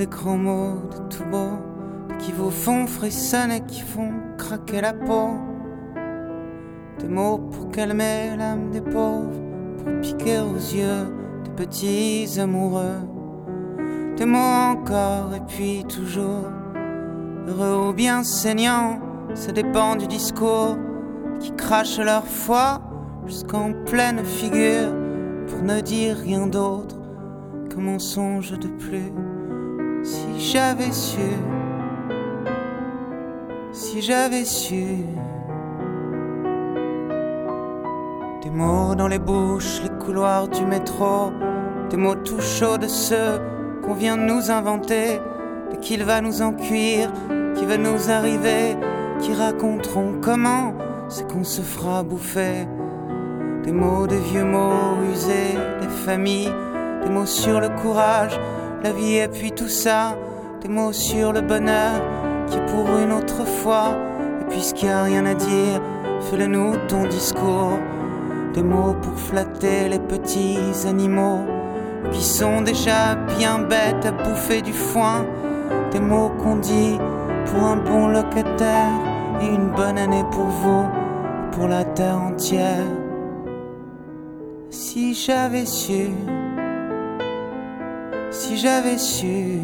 des grands mots, de tout beau, qui vous font frissonner, qui font craquer la peau. Des mots pour calmer l'âme des pauvres, pour piquer aux yeux des petits amoureux. Des mots encore et puis toujours, heureux ou bien saignants, ça dépend du discours, qui crachent leur foi jusqu'en pleine figure, pour ne dire rien d'autre qu'un mensonge de plus. Si j'avais su, si j'avais su. Des mots dans les bouches, les couloirs du métro, des mots tout chauds de ceux qu'on vient de nous inventer, et qu'il va nous en cuire, qui va nous arriver, qui raconteront comment c'est qu'on se fera bouffer. Des mots, des vieux mots usés, des familles, des mots sur le courage, la vie et puis tout ça, des mots sur le bonheur qui est pour une autre fois. Et puisqu'il n'y a rien à dire, fais-le nous ton discours. Des mots pour flatter les petits animaux qui sont déjà bien bêtes à bouffer du foin. Des mots qu'on dit pour un bon locataire et une bonne année pour vous, pour la terre entière. Si j'avais su, si j'avais su.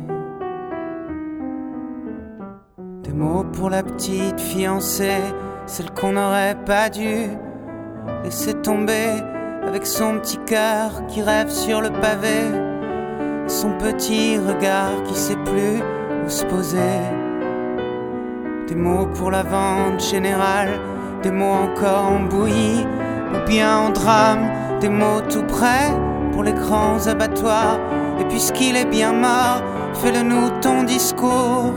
Des mots pour la petite fiancée, celle qu'on n'aurait pas dû laisser tomber, avec son petit cœur qui rêve sur le pavé, son petit regard qui sait plus où se poser. Des mots pour la vente générale, des mots encore en bouillie ou bien en drame, des mots tout prêts pour les grands abattoirs. Et puisqu'il est bien mort, fais-le nous ton discours.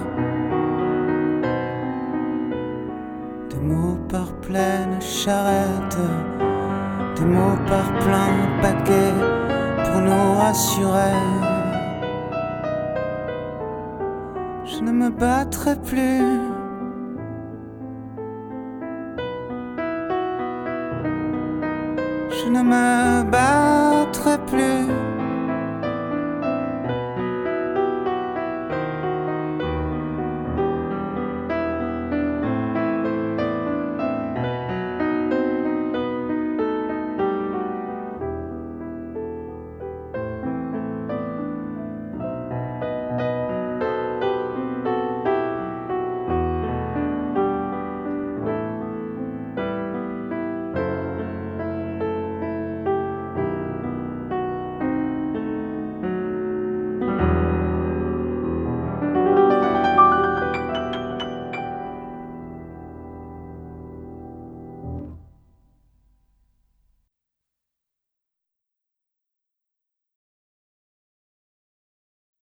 Des mots par pleine charrette, des mots par plein paquet pour nous rassurer. Je ne me battrai plus. Je ne me battrai plus.